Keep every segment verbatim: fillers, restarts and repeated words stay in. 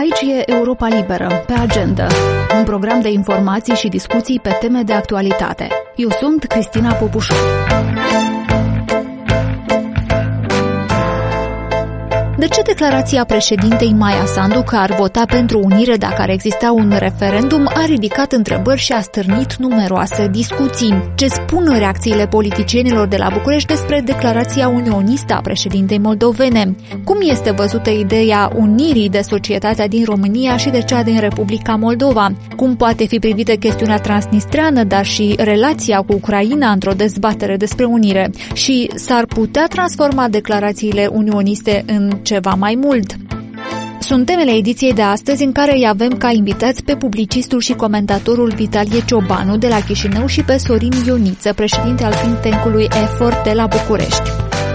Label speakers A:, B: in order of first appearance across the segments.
A: Aici e Europa Liberă, pe agenda, un program de informații și discuții pe teme de actualitate. Eu sunt Cristina Popușu. De ce declarația președintei Maia Sandu că ar vota pentru unire dacă ar exista un referendum a ridicat întrebări și a stârnit numeroase discuții? Ce spun reacțiile politicienilor de la București despre declarația unionistă a președintei moldovene? Cum este văzută ideea unirii de societatea din România și de cea din Republica Moldova? Cum poate fi privită chestiunea transnistreană, dar și relația cu Ucraina într-o dezbatere despre unire? Și s-ar putea transforma declarațiile unioniste în ceva mai mult? Sunt temele ediției de astăzi, în care îi avem ca invitați pe publicistul și comentatorul Vitalie Ciobanu de la Chișinău și pe Sorin Ioniță, președinte al think tank-ului Effort de la București.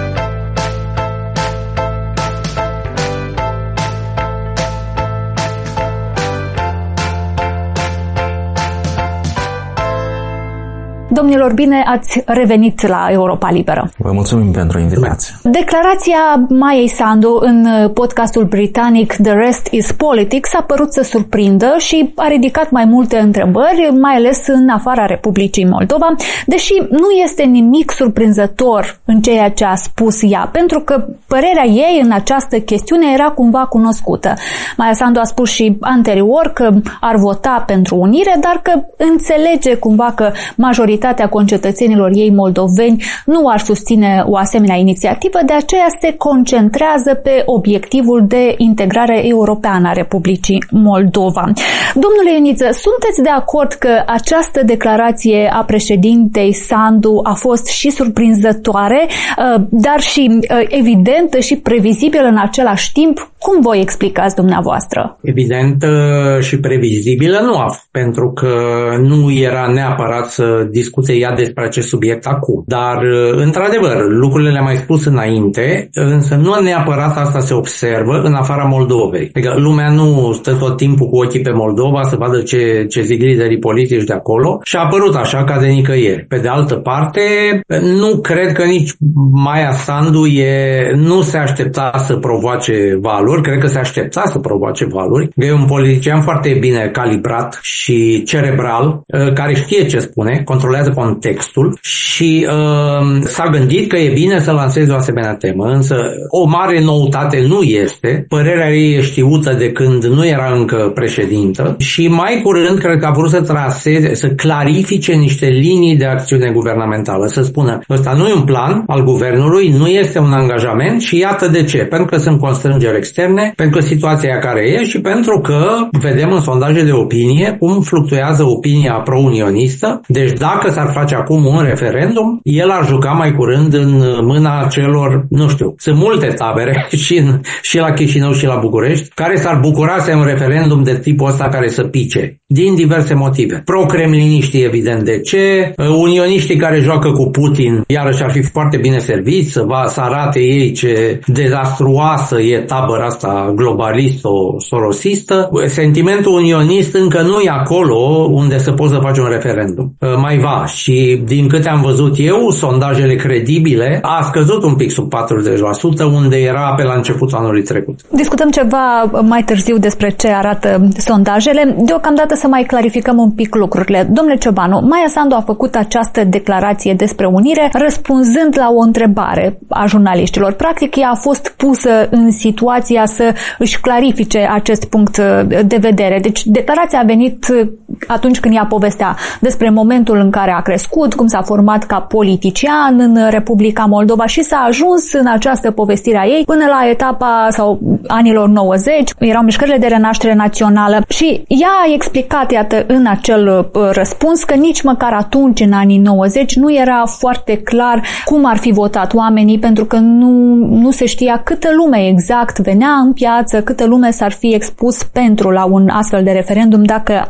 A: Domnilor, bine ați revenit la Europa Liberă.
B: Vă mulțumim pentru invitație.
A: Declarația Maiei Sandu în podcastul britanic The Rest is Politics a părut să surprindă și a ridicat mai multe întrebări, mai ales în afara Republicii Moldova, deși nu este nimic surprinzător în ceea ce a spus ea, pentru că părerea ei în această chestiune era cumva cunoscută. Maia Sandu a spus și anterior că ar vota pentru unire, dar că înțelege cumva că majoritatea concetățenilor ei moldoveni nu ar susține o asemenea inițiativă, de aceea se concentrează pe obiectivul de integrare europeană a Republicii Moldova. Domnule Ioniță, sunteți de acord că această declarație a președintei Sandu a fost și surprinzătoare, dar și evidentă și previzibilă în același timp? Cum voi explicați dumneavoastră?
C: Evidentă și previzibilă nu a fost, pentru că nu era neapărat să discute ea despre acest subiect acum. Dar, într-adevăr, lucrurile le-am mai spus înainte, însă nu neapărat asta se observă în afara Moldovei. Adică lumea nu stă tot timpul cu ochii pe Moldova să vadă ce, ce zic liderii politici de acolo și a apărut așa ca de nicăieri. Pe de altă parte, nu cred că nici Maia Sandu e, nu se aștepta să provoace valuri, cred că se aștepta să provoace valuri. E un politician foarte bine calibrat și cerebral, care știe ce spune, controlează contextul și uh, s-a gândit că e bine să lanseze o asemenea temă. Însă o mare noutate nu este. Părerea ei e știută de când nu era încă președintă și mai curând cred că a vrut să traseze, să clarifice niște linii de acțiune guvernamentală, să spună ăsta nu e un plan al guvernului, nu este un angajament și iată de ce. Pentru că sunt constrângeri externe, pentru că situația care e și pentru că vedem în sondaje de opinie cum fluctuează opinia pro-unionistă. Deci dacă s-ar face acum un referendum, el ar juca mai curând în mâna celor, nu știu, sunt multe tabere și, în, și la Chișinău și la București, care s-ar bucura să ai un referendum de tipul ăsta care să pice, din diverse motive. Pro-cremliniștii, evident de ce, unioniștii care joacă cu Putin, iarăși ar fi foarte bine serviți să, va, să arate ei ce dezastruoasă e tabăra asta globalisto-sorosistă. Sentimentul unionist încă nu e acolo unde să poți să faci un referendum. Mai va și din câte am văzut eu, sondajele credibile a scăzut un pic sub patruzeci la sută unde era pe la începutul anului trecut.
A: Discutăm ceva mai târziu despre ce arată sondajele. Deocamdată să mai clarificăm un pic lucrurile. Domnule Ciobanu, Maia Sandu a făcut această declarație despre unire răspunzând la o întrebare a jurnaliștilor. Practic, ea a fost pusă în situația să își clarifice acest punct de vedere. Deci, declarația a venit atunci când ea povestea despre momentul în care a crescut, cum s-a format ca politician în Republica Moldova și s-a ajuns în această povestire a ei până la etapa sau anilor nouăzeci, erau mișcările de renaștere națională și ea a explicat, iată, în acel răspuns că nici măcar atunci, în anii nouăzeci, nu era foarte clar cum ar fi votat oamenii, pentru că nu, nu se știa câtă lume exact venea în piață, câtă lume s-ar fi expus pentru la un astfel de referendum dacă ar fi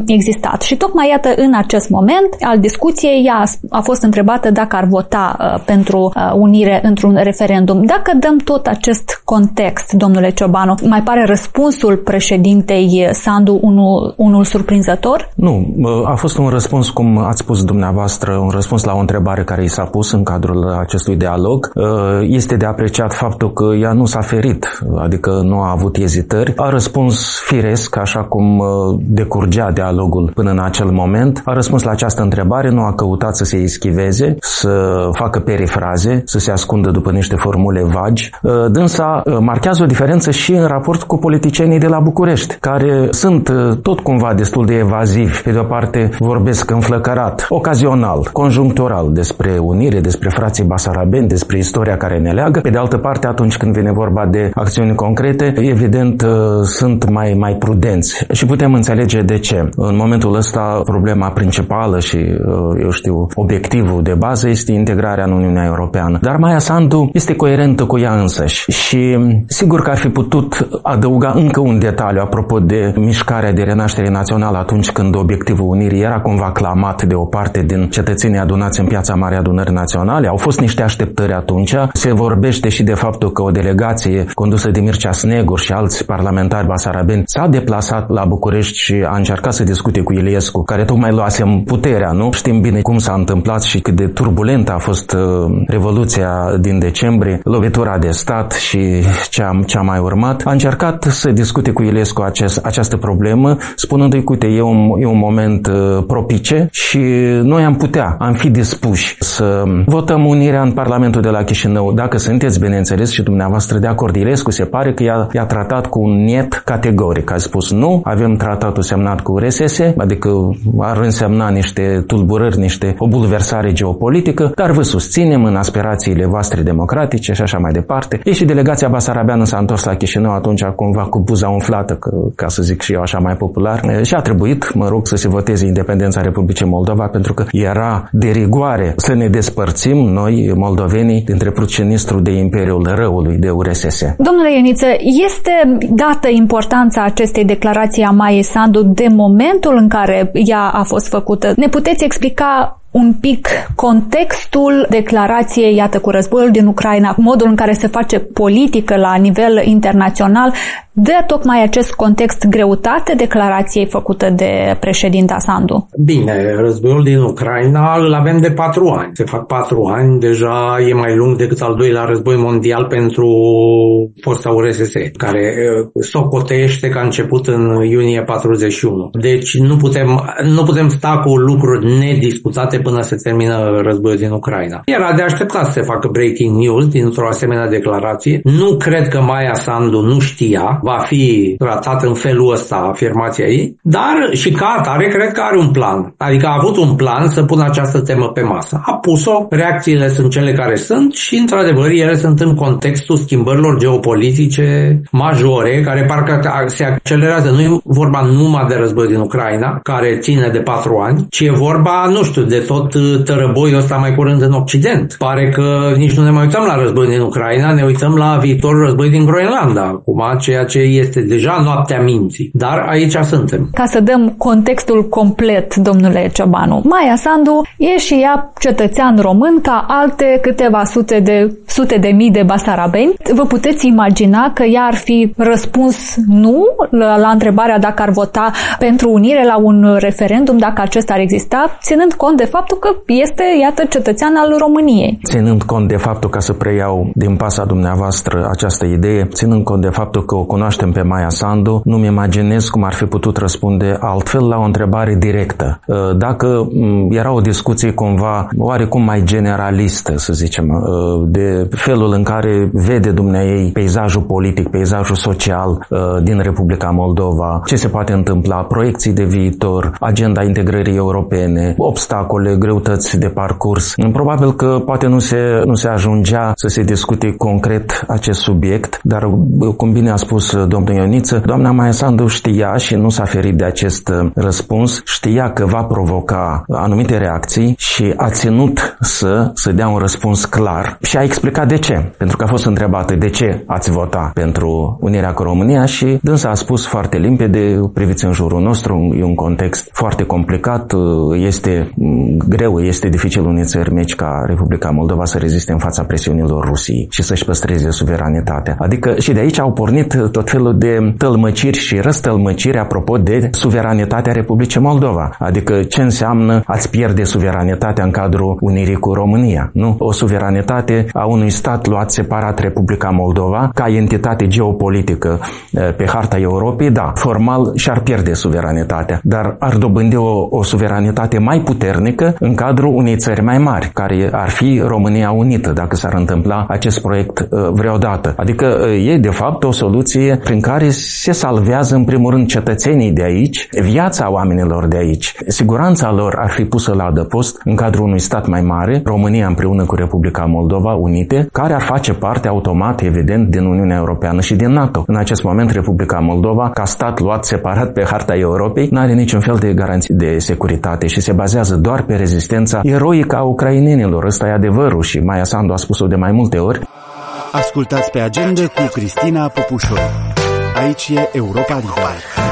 A: existat. Și tocmai iată, în acest moment al discuției, ea a fost întrebată dacă ar vota uh, pentru uh, unire într-un referendum. Dacă dăm tot acest context, domnule Ciobanu, mai pare răspunsul președintei Sandu unul, unul surprinzător?
B: Nu, a fost un răspuns, cum ați spus dumneavoastră, un răspuns la o întrebare care i s-a pus în cadrul acestui dialog. Este de apreciat faptul că ea nu s-a ferit, adică nu a avut ezitări. A răspuns firesc, așa cum decurgea dialogul până în acel moment. A răspuns la această întrebare, nu a căutat să se eschiveze, să facă perifraze, să se ascundă după niște formule vagi. Dânsa marchează o diferență și în raport cu politicienii de la București, care sunt tot cumva destul de evazivi. Pe de o parte vorbesc înflăcărat, ocazional, conjunctural despre unire, despre frații basarabeni, despre istoria care ne leagă. Pe de altă parte, atunci când vine vorba de acțiuni concrete, evident sunt mai, mai prudenți. Și putem înțelege de ce. În momentul ăsta, problema principală și, eu știu, obiectivul de bază este integrarea în Uniunea Europeană. Dar Maia Sandu este coerentă cu ea însăși și sigur că ar fi putut adăuga încă un detaliu apropo de mișcarea de renaștere națională atunci când obiectivul unirii era cumva clamat de o parte din cetățenii adunați în Piața Marii Adunări Naționale. Au fost niște așteptări atunci. Se vorbește și de faptul că o delegație condusă de Mircea Snegur și alți parlamentari basarabeni s-a deplasat la București și a încercat să discute cu Iliescu, care tocmai luase puterea, nu? Știm bine cum s-a întâmplat și cât de turbulentă a fost uh, Revoluția din decembrie, lovitura de stat și ce-a, ce-a mai urmat. A încercat să discute cu Iliescu acest, această problemă, spunându-i, uite, e un, e un moment uh, propice și noi am putea, am fi dispuși să votăm unirea în Parlamentul de la Chișinău. Dacă sunteți, bineînțeles, și dumneavoastră de acord. Iliescu se pare că i-a, i-a tratat cu un niet categoric. A spus nu, avem tratatul semnat cu R S S, adică ar însemna niște tulburări, niște o bulversare geopolitică, dar vă susținem în aspirațiile voastre democratice și așa mai departe. E și delegația basarabeană s-a întors la Chișinău atunci cumva cu buza umflată, că, ca să zic și eu așa mai popular, și a trebuit, mă rog, să se voteze independența Republicii Moldova, pentru că era de rigoare să ne despărțim noi, moldovenii, dintre prucinistru de Imperiul Răului, de U R S S.
A: Domnule Ioniță, este dată importanța acestei declarații a Maiei Sandu de momentul în care ea a fost făcută? Ne puteți explica un pic contextul declarației, iată, cu războiul din Ucraina, modul în care se face politică la nivel internațional, dă tocmai acest context, greutate declarației făcută de președinta Sandu?
C: Bine, războiul din Ucraina îl avem de patru ani. Se fac patru ani, deja e mai lung decât al doilea război mondial pentru fosta U R S S, care socotește că a început în iunie patruzeci și unu. Deci nu putem, nu putem sta cu lucruri nediscutate până se termină războiul din Ucraina. Era de așteptat să se facă breaking news dintr-o asemenea declarație. Nu cred că Maia Sandu nu știa, va fi tratat în felul ăsta afirmația ei, dar și ca atare cred că are un plan. Adică a avut un plan să pună această temă pe masă. A pus-o, reacțiile sunt cele care sunt și într-adevăr ele sunt în contextul schimbărilor geopolitice majore, care parcă se accelerează. Nu e vorba numai de războiul din Ucraina, care ține de patru ani, ci e vorba, nu știu, de tot tărăboiul ăsta mai curând în Occident. Pare că nici nu ne mai uităm la războiul din Ucraina, ne uităm la viitorul război din Groenlanda, acum, ceea ce este deja noaptea minții. Dar aici suntem.
A: Ca să dăm contextul complet, domnule Ciobanu, Maia Sandu e și ea cetățean român ca alte câteva sute de, sute de mii de basarabeni. Vă puteți imagina că ea ar fi răspuns nu la, la întrebarea dacă ar vota pentru unire la un referendum, dacă acesta ar exista, ținând cont de faptul că este, iată, cetățean al României.
B: Ținând cont de faptul, ca să preiau din pasa dumneavoastră această idee, ținând cont de faptul că o cunoaștem pe Maia Sandu, nu-mi imaginez cum ar fi putut răspunde altfel la o întrebare directă. Dacă era o discuție cumva oarecum mai generalistă, să zicem, de felul în care vede dumneaei peisajul politic, peisajul social din Republica Moldova, ce se poate întâmpla, proiecții de viitor, agenda integrării europene, obstacole probabil greutăți de parcurs. Probabil că poate nu se, nu se ajungea să se discute concret acest subiect, dar cum bine a spus domnul Ioniță, doamna Maia Sandu știa și nu s-a ferit de acest răspuns, știa că va provoca anumite reacții și a ținut să, să dea un răspuns clar și a explicat de ce. Pentru că a fost întrebată de ce ați vota pentru unirea cu România și dânsa a spus foarte limpede, priviți în jurul nostru, e un context foarte complicat, este greu, este dificil unei țări mici ca Republica Moldova să reziste în fața presiunilor Rusiei și să-și păstreze suveranitatea. Adică și de aici au pornit tot felul de tălmăciri și răstălmăciri apropo de suveranitatea Republicii Moldova. Adică ce înseamnă ați pierde suveranitatea în cadrul unirii cu România, nu? O suveranitate a unui stat luat separat, Republica Moldova, ca entitate geopolitică pe harta Europei, da, formal și-ar pierde suveranitatea, dar ar dobândi o, o suveranitate mai puternică în cadrul unei țări mai mari, care ar fi România Unită, dacă s-ar întâmpla acest proiect uh, vreodată. Adică uh, e de fapt o soluție prin care se salvează în primul rând cetățenii de aici, viața oamenilor de aici. Siguranța lor ar fi pusă la adăpost în cadrul unui stat mai mare, România împreună cu Republica Moldova Unite, care ar face parte automat, evident, din Uniunea Europeană și din NATO. În acest moment, Republica Moldova, ca stat luat separat pe harta Europei, nu are niciun fel de garanții de securitate și se bazează doar pe rezistența eroică a ucrainenilor. Ăsta e adevărul și Maia Sandu a spus-o de mai multe ori.
D: Ascultați Pe Agenda cu Cristina Popușoi. Aici e Europa Liberă.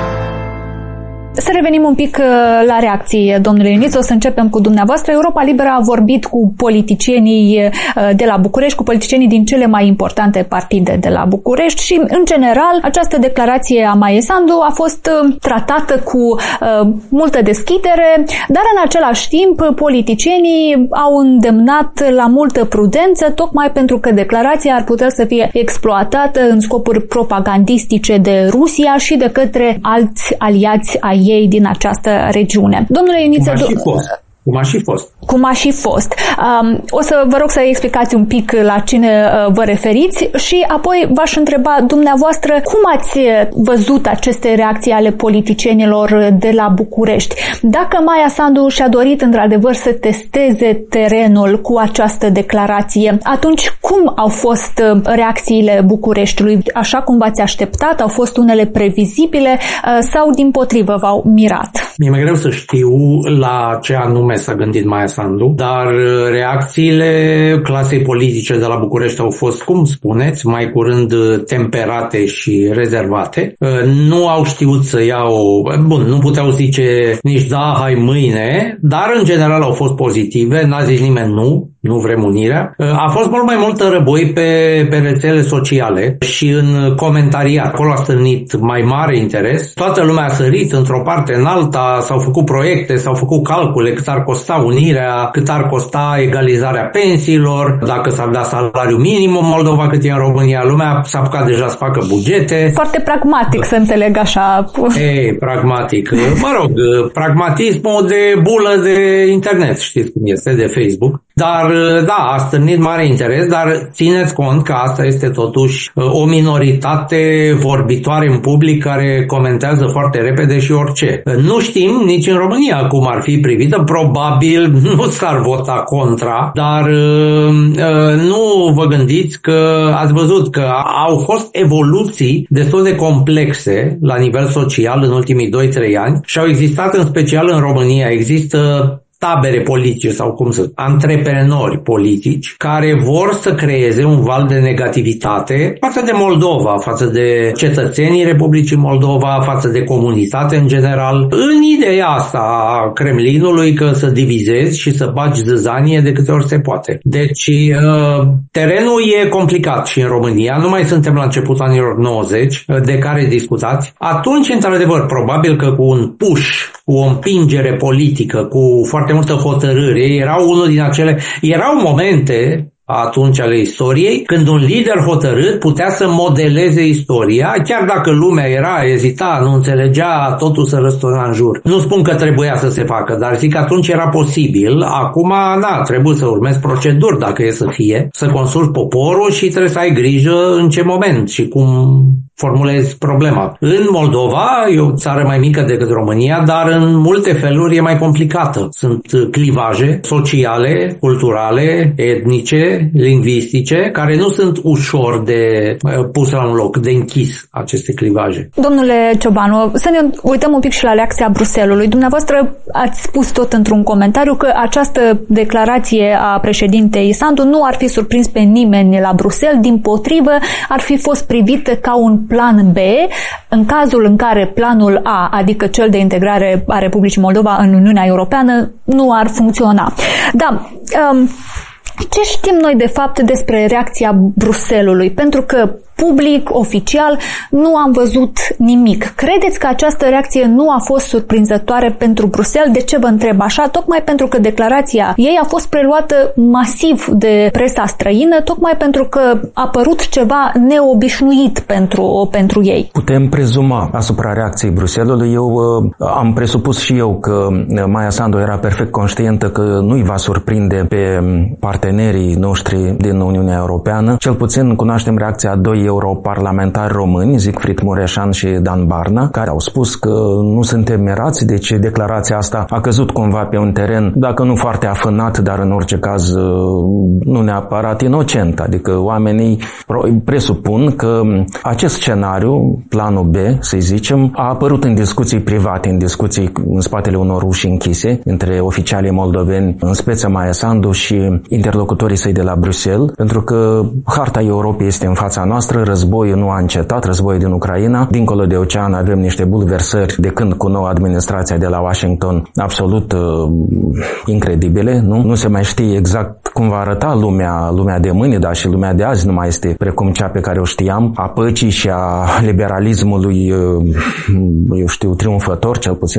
A: Să revenim un pic la reacții, domnule Ioniță, o să începem cu dumneavoastră. Europa Liberă a vorbit cu politicienii de la București, cu politicienii din cele mai importante partide de la București și, în general, această declarație a Maiei Sandu a fost tratată cu uh, multă deschidere, dar în același timp politicienii au îndemnat la multă prudență, tocmai pentru că declarația ar putea să fie exploatată în scopuri propagandistice de Rusia și de către alți aliați ai ei din această regiune. Domnule Ioniță,
C: cum a și fost. Cum a și fost.
A: Cum a și fost. Um, o să vă rog să explicați un pic la cine uh, vă referiți și apoi v-aș întreba dumneavoastră cum ați văzut aceste reacții ale politicienilor de la București. Dacă Maia Sandu și-a dorit într-adevăr să testeze terenul cu această declarație, atunci cum au fost reacțiile Bucureștiului? Așa cum v-ați așteptat? Au fost unele previzibile uh, sau dimpotrivă v-au mirat?
C: Mi-e mai greu să știu la ce anume s-a gândit Maia Sandu, dar reacțiile clasei politice de la București au fost, cum spuneți, mai curând temperate și rezervate. Nu au știut să iau, bun, nu puteau zice nici da, hai mâine, dar în general au fost pozitive, n-a zis nimeni nu, nu vrem unirea. A fost mult mai mult răboi pe, pe rețele sociale și în comentarii. Acolo a stârnit mai mare interes. Toată lumea a sărit într-o parte în alta, s-au făcut proiecte, s-au făcut calcule cât ar costa unirea, cât ar costa egalizarea pensiilor, dacă s-ar da salariu minim în Moldova cât e în România. Lumea s-a apucat deja să facă bugete.
A: Foarte pragmatic, să înțeleg așa.
C: Ei, pragmatic. Mă rog, pragmatismul de bulă de internet, știți cum este, de Facebook. Dar, da, a stârnit mare interes, dar țineți cont că asta este totuși o minoritate vorbitoare în public care comentează foarte repede și orice. Nu știm nici în România cum ar fi privită, probabil nu s-ar vota contra, dar nu vă gândiți că ați văzut că au fost evoluții destul de complexe la nivel social în ultimii doi trei ani și au existat în special în România, există tabere politice sau cum să, antreprenori politici care vor să creeze un val de negativitate față de Moldova, față de cetățenii Republicii Moldova, față de comunitate în general, în ideea asta a Kremlinului că să divizezi și să bagi zăzanie de câte ori se poate. Deci terenul e complicat și în România, nu mai suntem la începutul anilor nouăzeci de care discutați. Atunci, într-adevăr, probabil că cu un push, cu o împingere politică, cu foarte multă hotărâre, erau unul din acele, erau momente atunci ale istoriei când un lider hotărât putea să modeleze istoria, chiar dacă lumea era, ezita, nu înțelegea, totul se răsturna în jur. Nu spun că trebuia să se facă, dar zic că atunci era posibil. Acum, da, trebuie să urmezi proceduri dacă e să fie, să consulți poporul și trebuie să ai grijă în ce moment și cum formulez problema. În Moldova, e o țară mai mică decât România, dar în multe feluri e mai complicată. Sunt clivaje sociale, culturale, etnice, lingvistice, care nu sunt ușor de pus la un loc, de închis aceste clivaje.
A: Domnule Ciobanu, să ne uităm un pic și la reacția Bruxellesului. Dumneavoastră ați spus tot într-un comentariu că această declarație a președintei Sandu nu ar fi surprins pe nimeni la Bruxelles, dimpotrivă ar fi fost privită ca un plan B în cazul în care planul A, adică cel de integrare a Republicii Moldova în Uniunea Europeană, nu ar funcționa. Da, um, ce știm noi de fapt despre reacția Bruxellesului? Pentru că public, oficial, nu am văzut nimic. Credeți că această reacție nu a fost surprinzătoare pentru Bruxelles? De ce vă întreb așa? Tocmai pentru că declarația ei a fost preluată masiv de presa străină, tocmai pentru că a părut ceva neobișnuit pentru, pentru ei.
B: Putem prezuma asupra reacției Bruxellesului. Eu uh, am presupus și eu că Maia Sandu era perfect conștientă că nu-i va surprinde pe partenerii noștri din Uniunea Europeană. Cel puțin cunoaștem reacția a doi europarlamentari români, Siegfried Mureșan și Dan Barna, care au spus că nu suntem mirați, deci declarația asta a căzut cumva pe un teren, dacă nu foarte afânat, dar în orice caz nu neapărat inocent. Adică oamenii presupun că acest scenariu, planul B, să zicem, a apărut în discuții private, în discuții în spatele unor uși închise, între oficialii moldoveni, în speță Maia Sandu și interlocutorii săi de la Bruxelles, pentru că harta Europei este în fața noastră, războiul nu a încetat, războiul din Ucraina. Dincolo de ocean avem niște bulversări de când cu noua administrație de la Washington absolut uh, incredibile. Nu? Nu se mai știe exact cum va arăta lumea, lumea de mâine, dar și lumea de azi nu mai este precum cea pe care o știam, a păcii și a liberalismului, uh, eu știu, triumfător, cel puțin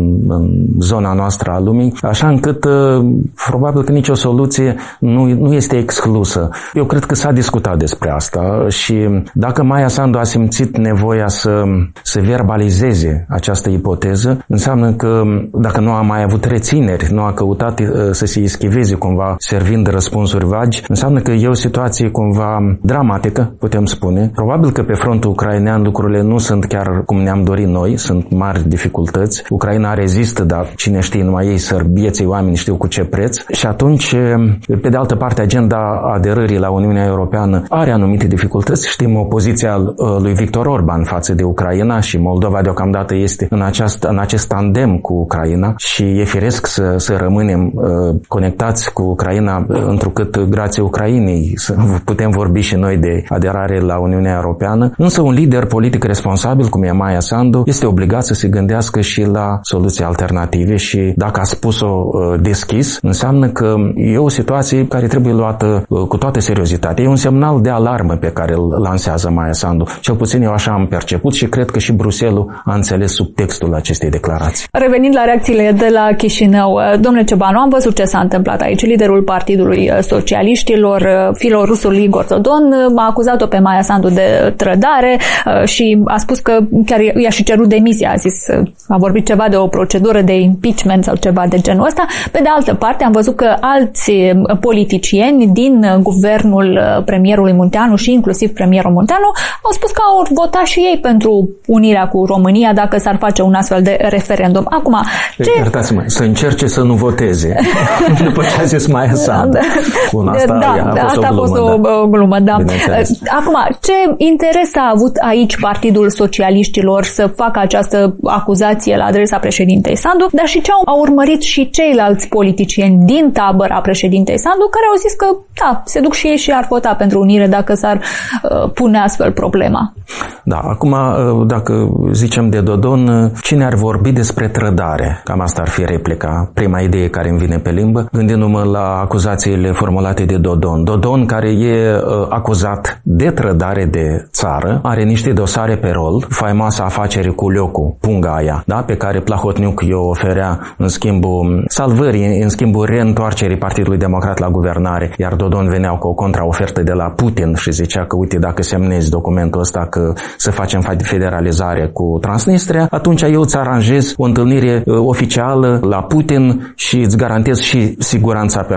B: în zona noastră a lumii, așa încât uh, probabil că nicio soluție nu, nu este exclusă. Eu cred că s-a discutat despre asta și dacă Maia Sandu a simțit nevoia să, să verbalizeze această ipoteză, înseamnă că dacă nu a mai avut rețineri, nu a căutat să se ischiveze cumva servind răspunsuri vagi, înseamnă că e o situație cumva dramatică, putem spune. Probabil că pe frontul ucrainean lucrurile nu sunt chiar cum ne-am dorit noi, sunt mari dificultăți. Ucraina rezistă, dar cine știe, numai ei săr vieții oameni știu cu ce preț. Și atunci, pe de altă parte, agenda aderării la Uniunea Europeană are anumite dificultăți. Știm opoziția lui Victor Orban față de Ucraina și Moldova deocamdată este în, aceast, în acest tandem cu Ucraina și e firesc să, să rămânem uh, conectați cu Ucraina, întrucât grație Ucrainei putem vorbi și noi de aderare la Uniunea Europeană. Însă un lider politic responsabil, cum e Maia Sandu, este obligat să se gândească și la soluții alternative și dacă a spus-o uh, deschis, înseamnă că e o situație care trebuie luată uh, cu toată seriozitatea. E un semnal de alarmă pe care îl lansează Maia Sandu. Cel puțin eu așa am perceput și cred că și Bruxelles a înțeles subtextul acestei declarații.
A: Revenind la reacțiile de la Chișinău, domnule Ciobanu, am văzut ce s-a întâmplat aici. Liderul Partidului Socialiștilor, filorusul Igor Dodon, a acuzat-o pe Maia Sandu de trădare și a spus că chiar i-a și cerut demisia. A zis, a vorbit ceva de o procedură de impeachment sau ceva de genul ăsta. Pe de altă parte, am văzut că alți politicieni din guvernul premierului Munteanu și inclusiv premierul Munteanu au spus că au votat și ei pentru unirea cu România dacă s-ar face un astfel de referendum. Acum, ce...
B: Iertați-mă, să încerce să nu voteze. După ce a zis Maia Sandu. Bun, asta
A: da,
B: a fost
A: asta
B: o glumă.
A: A fost o,
B: da.
A: o glumă, da. Acum, ce interes a avut aici Partidul Socialiștilor să facă această acuzație la adresa președintei Sandu, dar și ce au urmărit și ceilalți politicieni din tabăra președintei Sandu, care au zis că, da, se duc și ei și ar vota pentru unire dacă s-ar uh, pune astfel problema.
B: Da, acum, dacă zicem de Dodon, cine ar vorbi despre trădare? Cam asta ar fi replica, prima idee care îmi vine pe limbă, gândindu-mă la acuzațiile formulate de Dodon. Dodon, care e uh, acuzat de trădare de țară, are niște dosare pe rol, faimoasa afacere cu Liocu, punga aia, da, pe care Plahotniuc i-o oferea în schimbul salvării, în schimbul reîntoarcerii Partidului Democrat la guvernare, iar Dodon venea cu o contraofertă de la Putin și zicea că, uite, dacă semnezi documentul ăsta că să facem federalizare cu Transnistria, atunci eu îți aranjez o întâlnire uh, oficială la Putin și îți garantez și siguranța personală.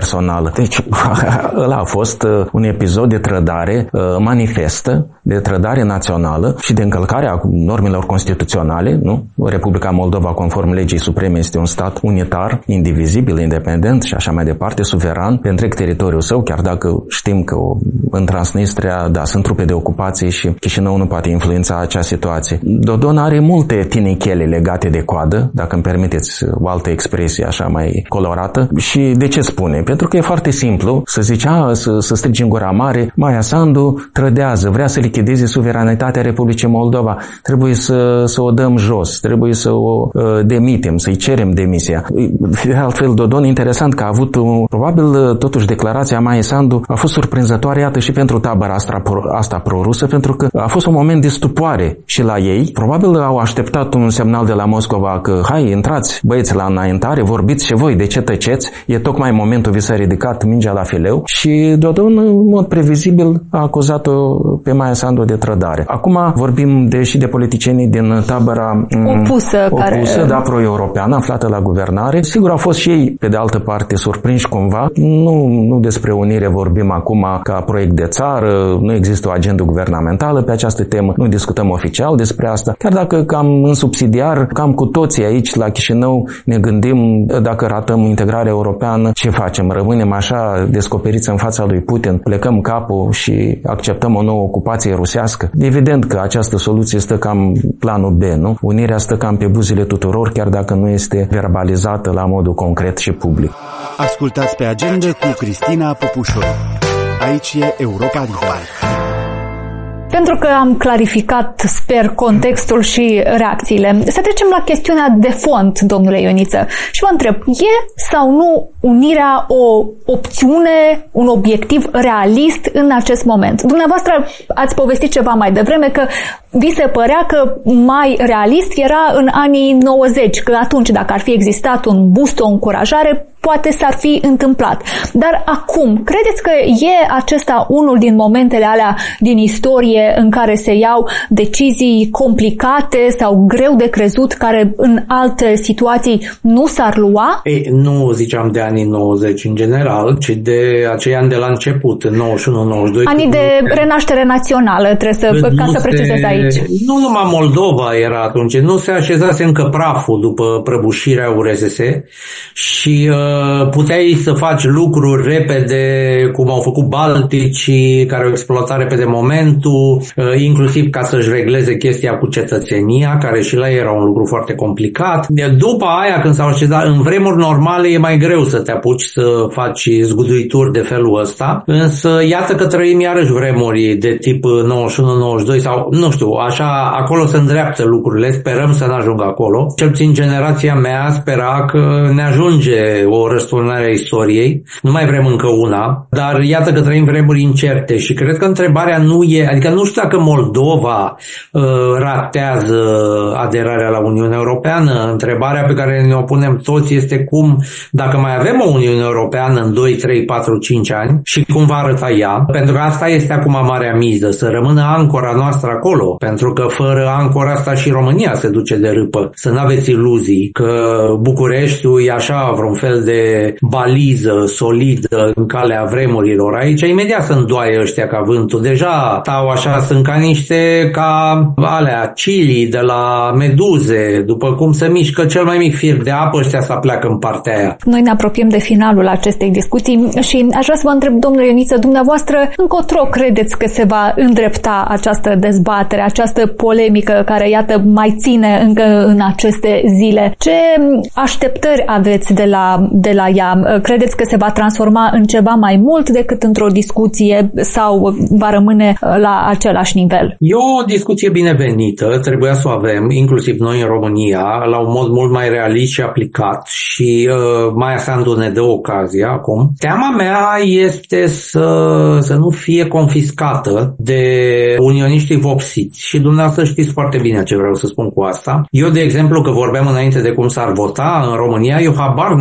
B: națională. Deci ăla a fost un episod de trădare manifestă, de trădare națională și de încălcare a normelor constituționale, nu? Republica Moldova, conform legii supreme, este un stat unitar, indivizibil, independent și așa mai departe, suveran pe întreg teritoriul său, chiar dacă știm că în Transnistria, da, sunt trupe de ocupație și Chișinău nu poate influența acea situație. Dodon are multe tinichele legate de coadă, dacă îmi permiteți o altă expresie așa mai colorată. Și de ce spune? Pentru că e foarte simplu să zicea, să, să strigi în gura mare, Maia Sandu trădează, vrea să lichideze suveranitatea Republicii Moldova, trebuie să, să o dăm jos, trebuie să o uh, demitem, să-i cerem demisia. De altfel, Dodon, interesant că a avut, uh, probabil, totuși, declarația Maiei Sandu a fost surprinzătoare, iată, și pentru tabăra asta, asta pro-rusă, pentru că a fost un moment de stupoare și la ei. Probabil au așteptat un semnal de la Moscova că, hai, intrați, băieți, la înaintare, vorbiți și voi, de ce tăceți? E tocmai momentul, vi s-a ridicat mingea la fileu și Dodon, în mod previzibil, a acuzat-o pe Maia Sandu de trădare. Acum vorbim de, și de politicienii din tabăra
A: opusă,
B: opusă
A: care...
B: da, pro-europeană, aflată la guvernare. Sigur, au fost și ei, pe de altă parte, surprinși cumva. Nu, nu despre unire vorbim acum ca proiect de țară, nu există o agendă guvernamentală pe această temă, nu discutăm oficial despre asta. Chiar dacă cam în subsidiar, cam cu toții aici la Chișinău ne gândim, dacă ratăm integrarea europeană, ce facem? Rămânem așa descoperiți în fața lui Putin, plecăm capul și acceptăm o nouă ocupație rusească? Evident că această soluție stă cam planul B, nu? Unirea stă cam pe buzile tuturor, chiar dacă nu este verbalizată la modul concret și public.
D: Ascultați Pe Agenda cu Cristina Popușoi. Aici e Europa Liberă.
A: Pentru că am clarificat, sper, contextul și reacțiile, să trecem la chestiunea de fond, domnule Ioniță. Și vă întreb, e sau nu unirea o opțiune, un obiectiv realist în acest moment? Dumneavoastră ați povestit ceva mai devreme că vi se părea că mai realist era în anii nouăzeci, că atunci, dacă ar fi existat un boost, o încurajare, poate s-ar fi întâmplat. Dar acum, credeți că e acesta unul din momentele alea din istorie în care se iau decizii complicate sau greu de crezut, care în alte situații nu s-ar lua?
C: Ei, nu ziceam de anii nouăzeci în general, ci de acei ani de la început, în nouăzeci și unu nouăzeci și doi.
A: Anii de renaștere națională, trebuie să, ca să precizez aici.
C: Nu numai Moldova era atunci, nu se așezase încă praful după prăbușirea U R S S și uh, puteai să faci lucruri repede, cum au făcut balticii, care au exploatat repede momentul, uh, inclusiv ca să-și regleze chestia cu cetățenia, care și la ei era un lucru foarte complicat. După aia, când s-au așezat, în vremuri normale e mai greu să te apuci să faci zguduituri de felul ăsta, însă iată că trăim iarăși vremuri de tip nouăzeci și unu nouăzeci și doi sau, nu știu, așa, acolo se îndreaptă lucrurile, sperăm să ne ajungă acolo. Cel puțin generația mea spera că ne ajunge o răsturnare a istoriei, nu mai vrem încă una, dar iată că trăim vremuri incerte și cred că întrebarea nu e, adică nu știu dacă Moldova uh, ratează aderarea la Uniunea Europeană, întrebarea pe care ne o punem toți este cum, dacă mai avem o Uniune Europeană în doi, trei, patru, cinci ani și cum va arăta ea, pentru că asta este acum marea miză, să rămână ancora noastră acolo, pentru că fără ancora asta și România se duce de râpă. Să n-aveți iluzii că Bucureștiul e așa vreun fel de baliză solidă în calea vremurilor. Aici imediat se îndoaie ăștia ca vântul. Deja stau așa, sunt ca niște ca alea, chili de la meduze, după cum se mișcă cel mai mic fir de apă, ăștia să pleacă în partea aia.
A: Noi ne apropiem de finalul acestei discuții și aș vrea să vă întreb, domnule Ioniță, dumneavoastră încotro credeți că se va îndrepta această dezbatere, această polemică care, iată, mai ține încă în aceste zile? Ce așteptări aveți de la, de la ea? Credeți că se va transforma în ceva mai mult decât într-o discuție sau va rămâne la același nivel?
C: E o discuție binevenită, trebuia să o avem, inclusiv noi în România, la un mod mult mai realist și aplicat și uh, Maia Sandu ne dă ocazia acum. Teama mea este să, să nu fie confiscată de unioniștii vopsiți și dumneavoastră știți foarte bine ce vreau să spun cu asta. Eu, de exemplu, că vorbeam înainte de cum s-ar vota în România, eu habar n-am cum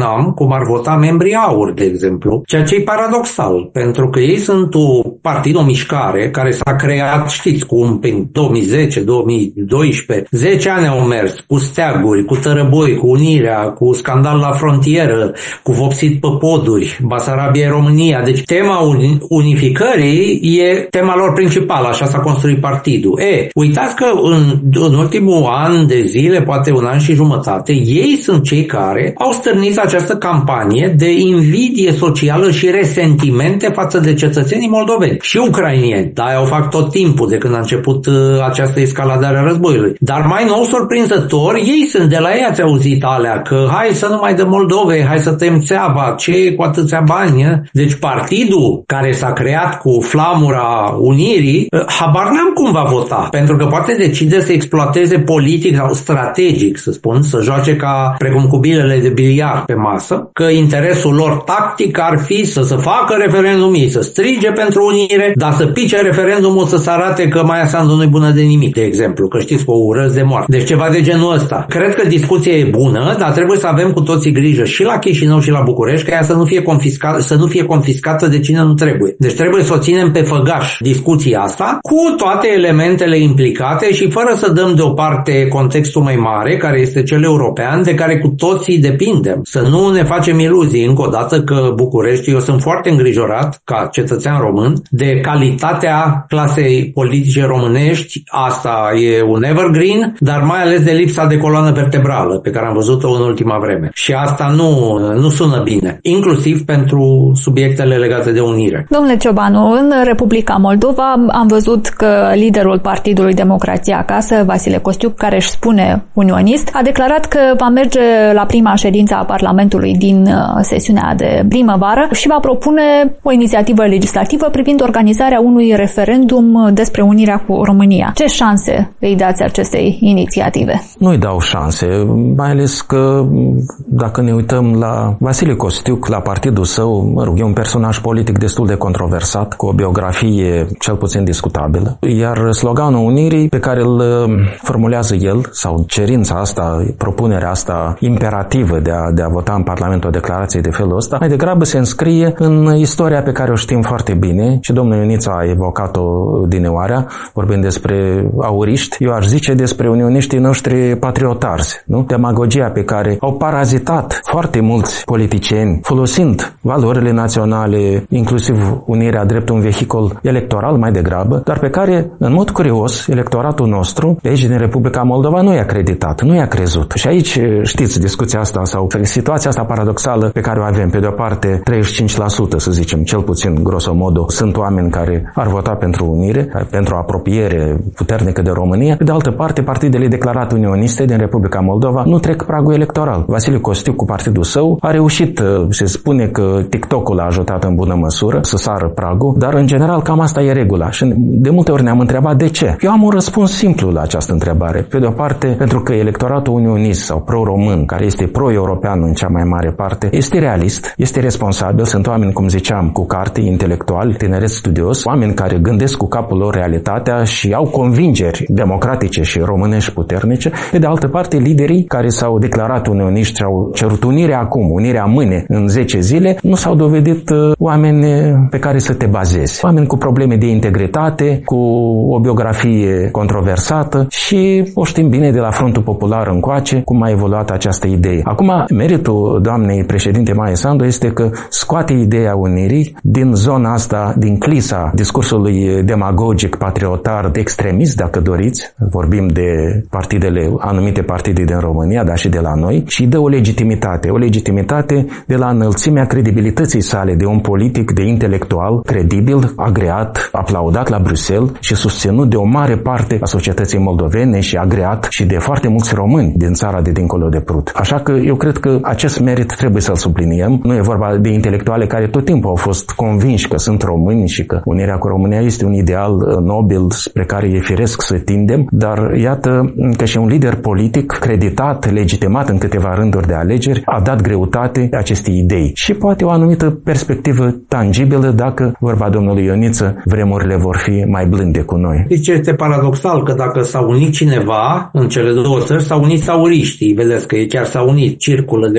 C: cum ar vota membrii AUR, de exemplu, ceea ce e paradoxal, pentru că ei sunt o partid, o mișcare care s-a creat, știți, cum în două mii zece două mii doisprezece, zece ani au mers cu steaguri, cu tărăboi, cu unirea, cu scandal la frontieră, cu vopsit pe poduri, Basarabia e România. Deci tema unificării e tema lor principală, așa s-a construit partidul. E, uitați că în, în ultimul an de zile, poate un an și jumătate, ei sunt cei care au stârnit această campanie de invidie socială și resentimente față de cetățenii moldoveni și ucrainieni. Da, o fac tot timpul de când a început uh, această escaladare a războiului. Dar mai nou, surprinzător, ei sunt de la ei, ați auzit alea, că hai să nu mai dăm Moldovei, hai să tăiem țeava, ce cu atâția bani. E? Deci partidul care s-a creat cu flamura unirii, uh, habar n-am cum va vota, pentru că poate decide să exploateze politic sau strategic, să spun, să joace ca precum cu bilele de biliard pe masă, că interesul lor tactic ar fi să se facă referendumii, să strige pentru unire, dar să pice referendumul să se arate că Maia Sandu nu-i bună de nimic, de exemplu, că știți că o urăți de moarte. Deci ceva de genul ăsta. Cred că discuția e bună, dar trebuie să avem cu toții grijă și la Chișinău și la București ca ea să nu fie confiscată, să nu fie confiscată de cine nu trebuie. Deci trebuie să o ținem pe făgaș discuția asta cu toate elementele implicate și fără să dăm deoparte contextul mai mare, care este cel european, de care cu toții depindem. Să nu ne facem iluzii încă o dată că București, eu sunt foarte îngrijorat ca cetățean român de calitatea clasei politice românești, asta e un evergreen, dar mai ales de lipsa de coloană vertebrală pe care am văzut-o în ultima vreme. Și asta nu, nu sună bine, inclusiv pentru subiectele legate de unire.
A: Domnule Ciobanu, în Republica Moldova am văzut că liderul Partidului Democrația Acasă, Vasile Costiuc, care își spune unionist, a declarat că va merge la prima ședință a Parlamentului din sesiunea de primăvară și va propune o inițiativă legislativă privind organizarea unui referendum despre unirea cu România. Ce șanse îi dați acestei inițiative?
B: Nu îi dau șanse, mai ales că dacă ne uităm la Vasile Costiuc, la partidul său, mă rog, e un personaj politic destul de controversat, cu o biografie cel puțin discutabilă, iar sloganul unirii pe care îl formulează el, sau cerința asta, propunerea asta imperativă de a, de a vota în Parlament o declarație de felul ăsta, mai degrabă se înscrie în istoria pe care o știm foarte bine și domnul Ioniță a evocat-o dineoarea, vorbind despre auriști, eu aș zice despre unioniștii noștri patriotarzi, nu? Demagogia pe care au parazitat foarte mulți politicieni, folosind valorile naționale, inclusiv unirea drept un vehicul electoral mai degrabă, dar pe care, în mod curios, electoratul nostru, de aici din Republica Moldova, nu i-a creditat, nu i-a crezut. Și aici, știți, discuția asta sau situația asta paradoxală pe care o avem. Pe de o parte, treizeci și cinci la sută, să zicem, cel puțin, grosomodo, sunt oameni care ar vota pentru unire, pentru apropiere puternică de România. Pe de altă parte, partidele declarate unioniste din Republica Moldova nu trec pragul electoral. Vasile Costiuc cu partidul său a reușit, se spune că TikTok-ul a ajutat în bună măsură să sară pragul, dar în general cam asta e regula. Și de multe ori ne-am întrebat de ce. Eu am un răspuns simplu la această întrebare. Pe de o parte, pentru că electoratul unionist sau pro-român, care este pro-european în cea mai mare parte, este realist, este responsabil, sunt oameni, cum ziceam, cu carte, intelectuali, tineret studios, oameni care gândesc cu capul lor realitatea și au convingeri democratice și românești puternice. Pe de altă parte, liderii care s-au declarat unioniști și au cerut unirea acum, unirea mâine, în zece zile, nu s-au dovedit uh, oameni pe care să te bazezi. Oameni cu probleme de integritate, cu o biografie controversată și o știm bine de la Frontul Popular încoace cum a evoluat această idee. Acum, meritul doamnei președinte Maia Sandu este că scoate ideea unirii din zona asta, din clisa discursului demagogic, patriotar, extremist, dacă doriți, vorbim de partidele, anumite partide din România, dar și de la noi, și dă o legitimitate, o legitimitate de la înălțimea credibilității sale de un politic, de intelectual, credibil, agreat, aplaudat la Bruxelles și susținut de o mare parte a societății moldovene și agreat și de foarte mulți români din țara de dincolo de Prut. Așa că eu cred că acest merit trebuie să-l subliniem. Nu e vorba de intelectuale care tot timpul au fost convinși că sunt români și că unirea cu România este un ideal nobil spre care e firesc să tindem, dar iată că și un lider politic creditat, legitimat în câteva rânduri de alegeri, a dat greutate acestei idei și poate o anumită perspectivă tangibilă dacă, vorba domnului Ioniță, vremurile vor fi mai blânde cu noi.
C: Deci este paradoxal că dacă s-a unit cineva în cele două țări, s-a unit auriștii. Vedeți că e chiar s-a unit, circulă de colo-colo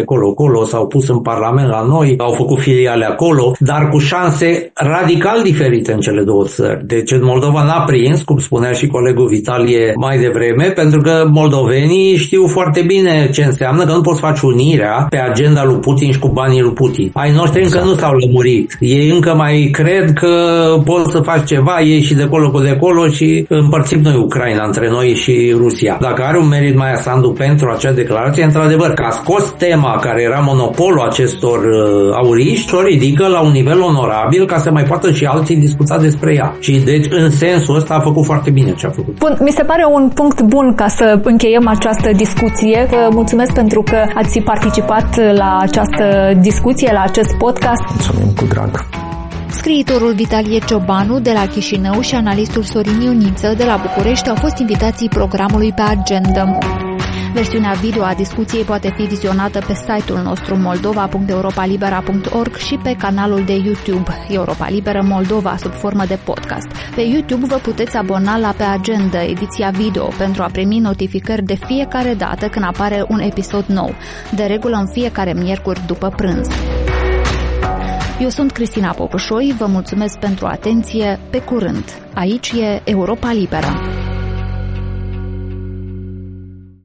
C: acolo, s-au pus în Parlament la noi, au făcut filiale acolo, dar cu șanse radical diferite în cele două țări. Deci în Moldova n-a prins, cum spunea și colegul Vitalie mai devreme, pentru că moldovenii știu foarte bine ce înseamnă că nu poți face unirea pe agenda lui Putin și cu banii lui Putin. Ai noștri încă nu s-au lămurit. Ei încă mai cred că poți să faci ceva, ei și de acolo cu de acolo și împărțim noi Ucraina între noi și Rusia. Dacă are un merit Maia Sandu pentru acea declarație, într-adevăr, că a scos tema care era monopolul acestor uh, auriști, o ridică la un nivel onorabil ca să mai poată și alții discuta despre ea. Și deci, în sensul ăsta, a făcut foarte bine ce a făcut.
A: Bun, mi se pare un punct bun ca să încheiem această discuție. Mulțumesc pentru că ați participat la această discuție, la acest podcast.
B: Mulțumim cu drag.
E: Scriitorul Vitalie Ciobanu de la Chișinău și analistul Sorin Ioniță de la București au fost invitații programului Pe Agenda. Versiunea video a discuției poate fi vizionată pe site-ul nostru moldova punct europa libera punct org și pe canalul de YouTube Europa Liberă Moldova sub formă de podcast. Pe YouTube vă puteți abona la Pe Agenda, ediția video, pentru a primi notificări de fiecare dată când apare un episod nou, de regulă în fiecare miercuri după prânz. Eu sunt Cristina Popușoi, vă mulțumesc pentru atenție, pe curând. Aici e Europa Liberă.